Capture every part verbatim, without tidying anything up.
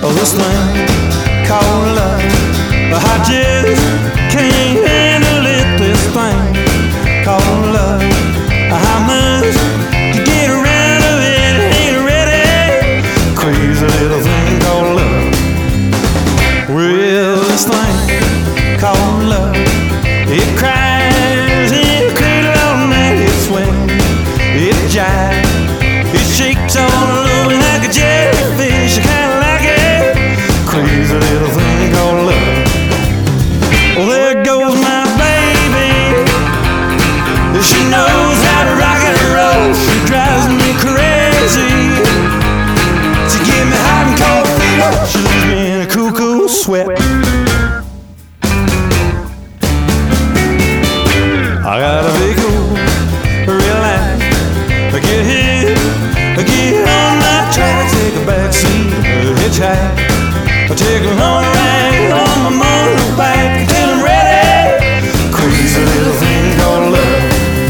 this thing called love. I just can't handle it, this thing called love. I must get rid of it, ain't ready. Crazy little thing called love. Well, this thing called love, it cries in a cradle all night, it swings, it jives, it shakes all over like a jellyfish. I kinda like it. Crazy little thing called love. Well, there goes my baby. She knows how to rock and roll. She drives me crazy. She gives me hot and cold fever. She leaves me in a cool, cool sweat. I gotta be cool, relax, get hit, get on my track, take a back seat, hitchhike, take a long ride on my motorbike till I'm ready. Crazy little thing called love.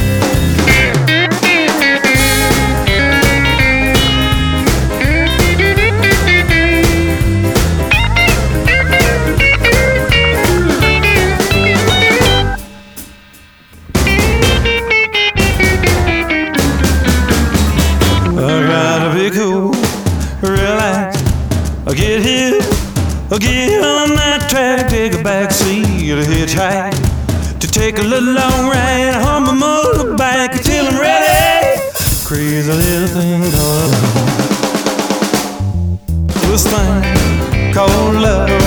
Cool, relax, get hit, get on that track, take a back seat, a hitchhike, to take a little long ride on my motorbike till I'm ready. Crazy little thing called love. This thing called love.